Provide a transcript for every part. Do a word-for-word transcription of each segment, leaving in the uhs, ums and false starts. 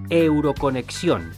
Euroconexión.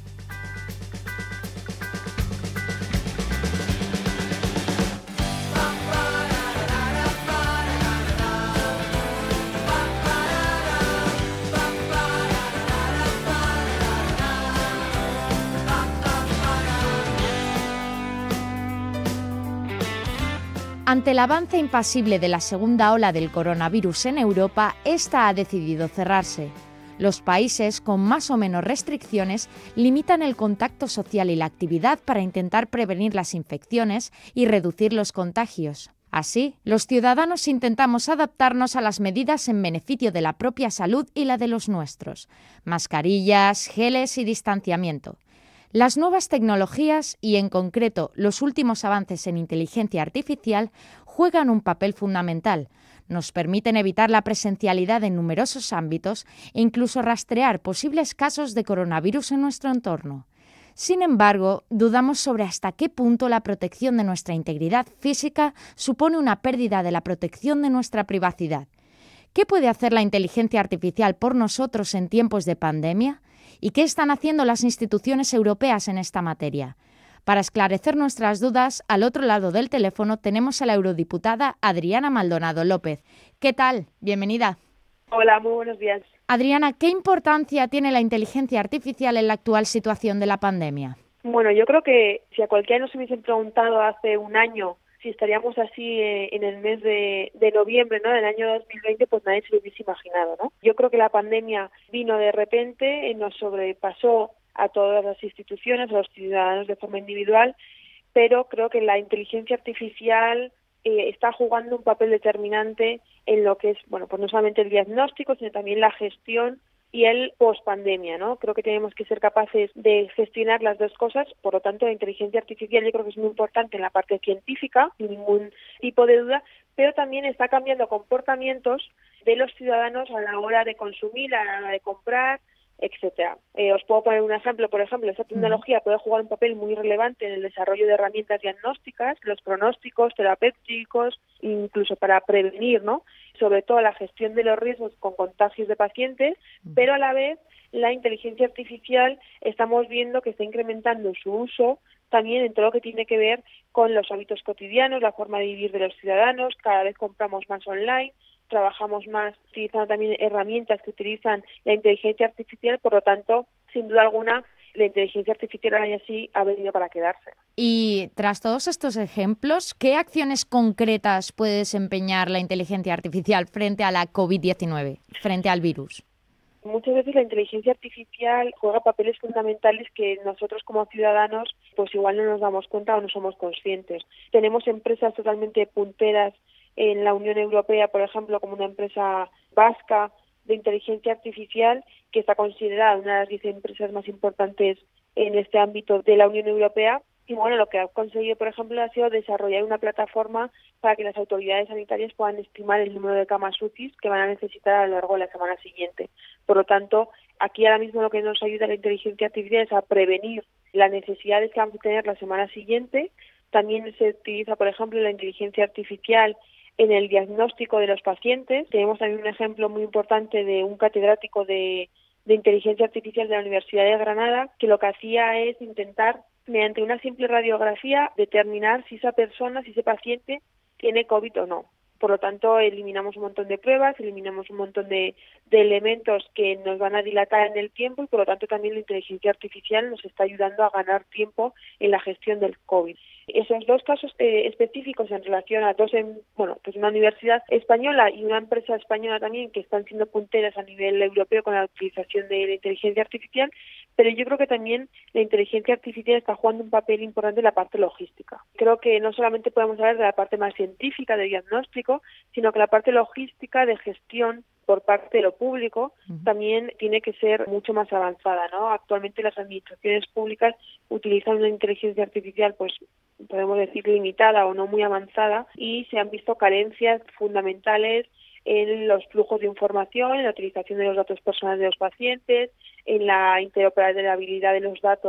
Ante el avance impasible de la segunda ola del coronavirus en Europa, esta ha decidido cerrarse. Los países con más o menos restricciones limitan el contacto social y la actividad para intentar prevenir las infecciones y reducir los contagios. Así, los ciudadanos intentamos adaptarnos a las medidas en beneficio de la propia salud y la de los nuestros: mascarillas, geles y distanciamiento. Las nuevas tecnologías y, en concreto, los últimos avances en inteligencia artificial juegan un papel fundamental. Nos permiten evitar la presencialidad en numerosos ámbitos e incluso rastrear posibles casos de coronavirus en nuestro entorno. Sin embargo, dudamos sobre hasta qué punto la protección de nuestra integridad física supone una pérdida de la protección de nuestra privacidad. ¿Qué puede hacer la inteligencia artificial por nosotros en tiempos de pandemia? ¿Y qué están haciendo las instituciones europeas en esta materia? Para esclarecer nuestras dudas, al otro lado del teléfono tenemos a la eurodiputada Adriana Maldonado López. ¿Qué tal? Bienvenida. Hola, muy buenos días. Adriana, ¿qué importancia tiene la inteligencia artificial en la actual situación de la pandemia? Bueno, yo creo que si a cualquiera nos hubiesen preguntado hace un año si estaríamos así eh, en el mes de, de noviembre, ¿no?, del año dos mil veinte, pues nadie se lo hubiese imaginado, ¿no? Yo creo que la pandemia vino de repente, eh, nos sobrepasó a todas las instituciones, a los ciudadanos de forma individual, pero creo que la inteligencia artificial eh, está jugando un papel determinante en lo que es, bueno, pues no solamente el diagnóstico, sino también la gestión y el post-pandemia, ¿no? Creo que tenemos que ser capaces de gestionar las dos cosas. Por lo tanto, la inteligencia artificial yo creo que es muy importante en la parte científica, sin ningún tipo de duda, pero también está cambiando comportamientos de los ciudadanos a la hora de consumir, a la hora de comprar, etcétera. Eh, os puedo poner un ejemplo. Por ejemplo, esta tecnología puede jugar un papel muy relevante en el desarrollo de herramientas diagnósticas, los pronósticos, terapéuticos, incluso para prevenir, ¿no?, sobre todo la gestión de los riesgos con contagios de pacientes, pero a la vez la inteligencia artificial estamos viendo que está incrementando su uso también en todo lo que tiene que ver con los hábitos cotidianos, la forma de vivir de los ciudadanos. Cada vez compramos más online, trabajamos más utilizando también herramientas que utilizan la inteligencia artificial. Por lo tanto, sin duda alguna, la inteligencia artificial ahora ya sí ha venido para quedarse. Y tras todos estos ejemplos, ¿qué acciones concretas puede desempeñar la inteligencia artificial frente a la covid diecinueve, frente al virus? Muchas veces la inteligencia artificial juega papeles fundamentales que nosotros como ciudadanos pues igual no nos damos cuenta o no somos conscientes. Tenemos empresas totalmente punteras en la Unión Europea, por ejemplo, como una empresa vasca de inteligencia artificial que está considerada una de las diez empresas más importantes en este ámbito de la Unión Europea. Y bueno, lo que ha conseguido, por ejemplo, ha sido desarrollar una plataforma para que las autoridades sanitarias puedan estimar el número de camas U C Is que van a necesitar a lo largo de la semana siguiente. Por lo tanto, aquí ahora mismo lo que nos ayuda la inteligencia artificial es a prevenir las necesidades que vamos a tener la semana siguiente. También se utiliza, por ejemplo, la inteligencia artificial en el diagnóstico de los pacientes. Tenemos también un ejemplo muy importante de un catedrático de, de inteligencia artificial de la Universidad de Granada, que lo que hacía es intentar, mediante una simple radiografía, determinar si esa persona, si ese paciente tiene COVID o no. Por lo tanto, eliminamos un montón de pruebas, eliminamos un montón de, de elementos que nos van a dilatar en el tiempo y, por lo tanto, también la inteligencia artificial nos está ayudando a ganar tiempo en la gestión del COVID. Esos dos casos eh, específicos en relación a dos, en, bueno, pues una universidad española y una empresa española también que están siendo punteras a nivel europeo con la utilización de la inteligencia artificial, pero yo creo que también la inteligencia artificial está jugando un papel importante en la parte logística. Creo que no solamente podemos hablar de la parte más científica, de diagnóstico, sino que la parte logística de gestión por parte de lo público uh-huh. también tiene que ser mucho más avanzada, ¿no? Actualmente las administraciones públicas utilizan una inteligencia artificial, pues podemos decir limitada o no muy avanzada, y se han visto carencias fundamentales en los flujos de información, en la utilización de los datos personales de los pacientes, en la interoperabilidad de los datos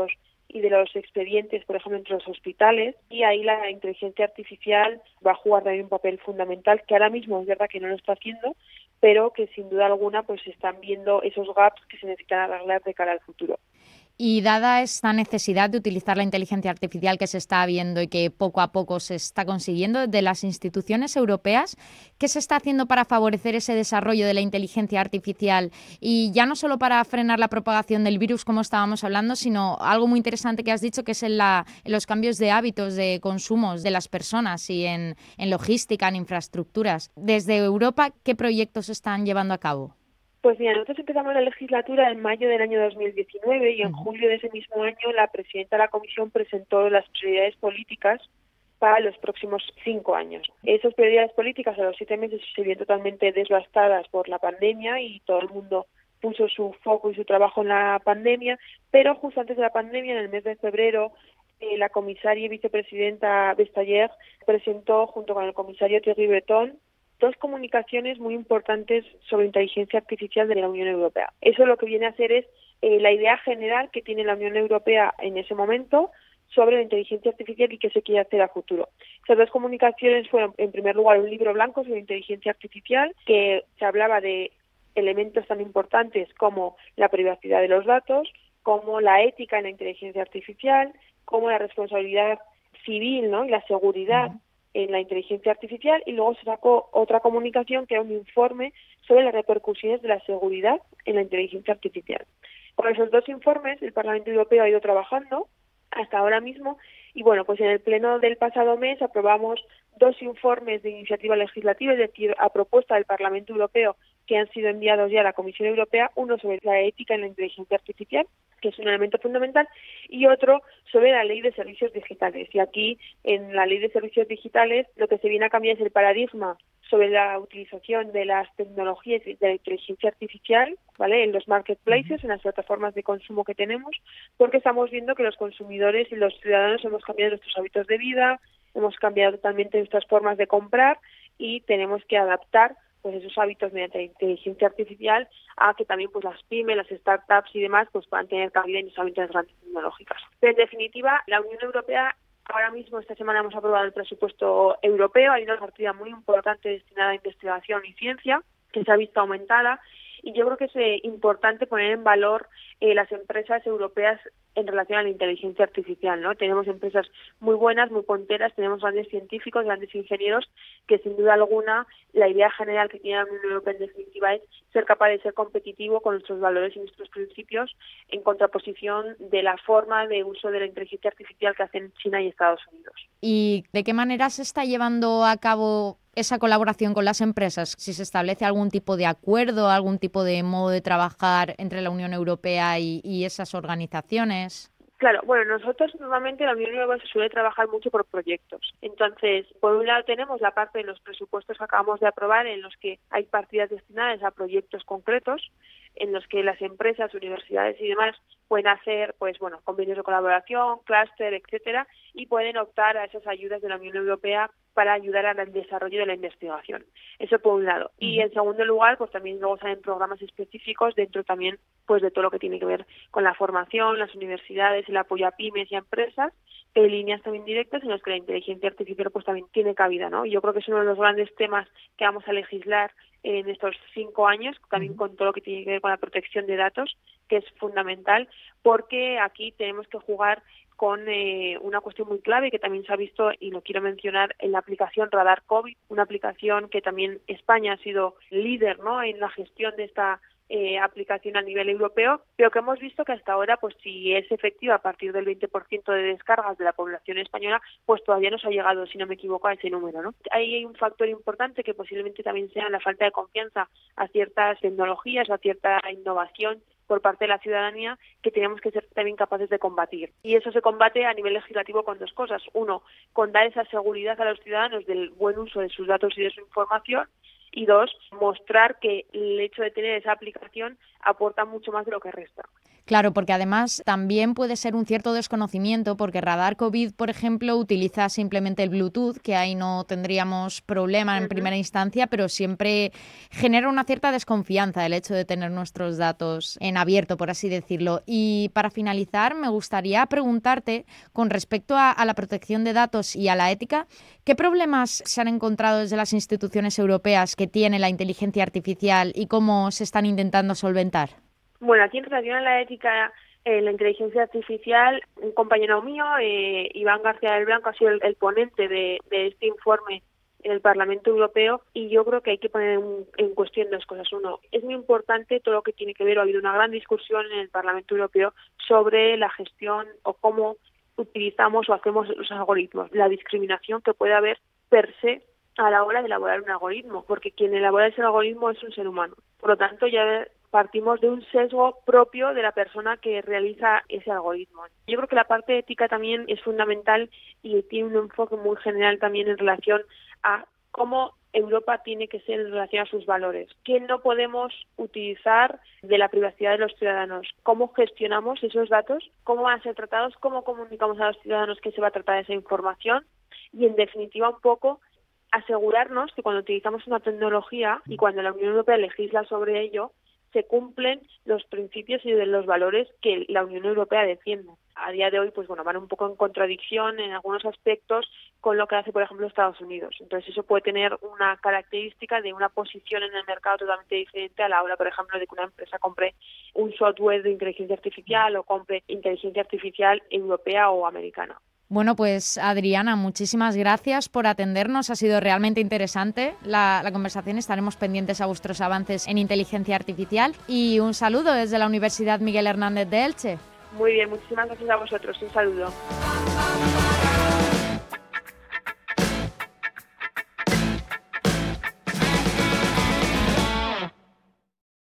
y de los expedientes, por ejemplo, entre los hospitales, y ahí la inteligencia artificial va a jugar también un papel fundamental, que ahora mismo es verdad que no lo está haciendo, pero que sin duda alguna pues se están viendo esos gaps que se necesitan arreglar de cara al futuro. Y dada esta necesidad de utilizar la inteligencia artificial que se está viendo y que poco a poco se está consiguiendo de las instituciones europeas, ¿qué se está haciendo para favorecer ese desarrollo de la inteligencia artificial? Y ya no solo para frenar la propagación del virus, como estábamos hablando, sino algo muy interesante que has dicho, que es en, la, en los cambios de hábitos de consumos de las personas y en, en logística, en infraestructuras. Desde Europa, ¿qué proyectos están llevando a cabo? Pues mira, nosotros empezamos la legislatura en mayo del año dos mil diecinueve y en Uh-huh. julio de ese mismo año la presidenta de la Comisión presentó las prioridades políticas para los próximos cinco años. Esas prioridades políticas a los siete meses se vieron totalmente devastadas por la pandemia y todo el mundo puso su foco y su trabajo en la pandemia, pero justo antes de la pandemia, en el mes de febrero, eh, la comisaria y vicepresidenta Vestager presentó junto con el comisario Thierry Breton dos comunicaciones muy importantes sobre inteligencia artificial de la Unión Europea. Eso lo que viene a hacer es eh, la idea general que tiene la Unión Europea en ese momento sobre la inteligencia artificial y qué se quiere hacer a futuro. Esas dos comunicaciones fueron, en primer lugar, un libro blanco sobre inteligencia artificial que se hablaba de elementos tan importantes como la privacidad de los datos, como la ética en la inteligencia artificial, como la responsabilidad civil, ¿no?, y la seguridad uh-huh. en la inteligencia artificial, y luego se sacó otra comunicación que era un informe sobre las repercusiones de la seguridad en la inteligencia artificial. Con esos dos informes el Parlamento Europeo ha ido trabajando hasta ahora mismo y bueno, pues en el pleno del pasado mes aprobamos dos informes de iniciativa legislativa, es decir, a propuesta del Parlamento Europeo, que han sido enviados ya a la Comisión Europea, uno sobre la ética en la inteligencia artificial, que es un elemento fundamental, y otro sobre la Ley de Servicios Digitales. Y aquí, en la Ley de Servicios Digitales, lo que se viene a cambiar es el paradigma sobre la utilización de las tecnologías de la inteligencia artificial, ¿vale?, en los marketplaces, en las plataformas de consumo que tenemos, porque estamos viendo que los consumidores y los ciudadanos hemos cambiado nuestros hábitos de vida, hemos cambiado totalmente nuestras formas de comprar y tenemos que adaptar pues esos hábitos mediante la inteligencia artificial a que también pues las pymes, las startups y demás pues puedan tener cabida en esos hábitos grandes tecnológicas. Pero en definitiva, la Unión Europea, ahora mismo esta semana hemos aprobado el presupuesto europeo, hay una partida muy importante destinada a investigación y ciencia que se ha visto aumentada, y yo creo que es eh, importante poner en valor eh, las empresas europeas en relación a la inteligencia artificial, ¿no? Tenemos empresas muy buenas, muy punteras, tenemos grandes científicos, grandes ingenieros, que sin duda alguna la idea general que tiene la Unión Europea en definitiva es ser capaz de ser competitivo con nuestros valores y nuestros principios en contraposición de la forma de uso de la inteligencia artificial que hacen China y Estados Unidos. ¿Y de qué manera se está llevando a cabo esa colaboración con las empresas? Si se establece algún tipo de acuerdo, algún tipo de modo de trabajar entre la Unión Europea y, y esas organizaciones. Claro, bueno, nosotros normalmente la Unión Europea se suele trabajar mucho por proyectos. Entonces, por un lado tenemos la parte de los presupuestos que acabamos de aprobar en los que hay partidas destinadas a proyectos concretos, en los que las empresas, universidades y demás pueden hacer, pues bueno, convenios de colaboración, clúster, etcétera, y pueden optar a esas ayudas de la Unión Europea para ayudar al desarrollo de la investigación. Eso por un lado. Y en segundo lugar, pues también luego salen programas específicos dentro también pues de todo lo que tiene que ver con la formación, las universidades, el apoyo a pymes y a empresas, de líneas también directas en las que la inteligencia artificial pues también tiene cabida, ¿no? Y yo creo que es uno de los grandes temas que vamos a legislar en estos cinco años, también con todo lo que tiene que ver con la protección de datos, que es fundamental, porque aquí tenemos que jugar con eh, una cuestión muy clave que también se ha visto, y lo quiero mencionar, en la aplicación Radar COVID, una aplicación que también España ha sido líder, ¿no?, en la gestión de esta eh, aplicación a nivel europeo, pero que hemos visto que hasta ahora, pues si es efectiva a partir del veinte por ciento de descargas de la población española, pues todavía no se ha llegado, si no me equivoco, a ese número, ¿no? Ahí hay un factor importante que posiblemente también sea la falta de confianza a ciertas tecnologías, a cierta innovación por parte de la ciudadanía, que tenemos que ser también capaces de combatir. Y eso se combate a nivel legislativo con dos cosas. Uno, con dar esa seguridad a los ciudadanos del buen uso de sus datos y de su información. Y dos, mostrar que el hecho de tener esa aplicación aporta mucho más de lo que resta. Claro, porque además también puede ser un cierto desconocimiento, porque Radar COVID, por ejemplo, utiliza simplemente el Bluetooth, que ahí no tendríamos problema en Ujú. primera instancia, pero siempre genera una cierta desconfianza el hecho de tener nuestros datos en abierto, por así decirlo. Y para finalizar, me gustaría preguntarte, con respecto a, a la protección de datos y a la ética, ¿qué problemas se han encontrado desde las instituciones europeas que tiene la inteligencia artificial y cómo se están intentando solventar? Bueno, aquí en relación a la ética, eh, la inteligencia artificial, un compañero mío, eh, Iván García del Blanco, ha sido el, el ponente de, de este informe en el Parlamento Europeo, y yo creo que hay que poner en, en cuestión dos cosas. Uno, es muy importante todo lo que tiene que ver, ha habido una gran discusión en el Parlamento Europeo sobre la gestión o cómo utilizamos o hacemos los algoritmos, la discriminación que puede haber per se a la hora de elaborar un algoritmo, porque quien elabora ese algoritmo es un ser humano. Por lo tanto, ya partimos de un sesgo propio de la persona que realiza ese algoritmo. Yo creo que la parte ética también es fundamental y tiene un enfoque muy general también en relación a cómo Europa tiene que ser en relación a sus valores, qué no podemos utilizar de la privacidad de los ciudadanos, cómo gestionamos esos datos, cómo van a ser tratados, cómo comunicamos a los ciudadanos que se va a tratar esa información y, en definitiva, un poco asegurarnos que cuando utilizamos una tecnología y cuando la Unión Europea legisla sobre ello, se cumplen los principios y de los valores que la Unión Europea defiende. A día de hoy, pues bueno, van un poco en contradicción en algunos aspectos con lo que hace, por ejemplo, Estados Unidos. Entonces, eso puede tener una característica de una posición en el mercado totalmente diferente a la hora, por ejemplo, de que una empresa compre un software de inteligencia artificial o compre inteligencia artificial europea o americana. Bueno, pues Adriana, muchísimas gracias por atendernos. Ha sido realmente interesante la, la conversación. Estaremos pendientes a vuestros avances en inteligencia artificial. Y un saludo desde la Universidad Miguel Hernández de Elche. Muy bien, muchísimas gracias a vosotros. Un saludo.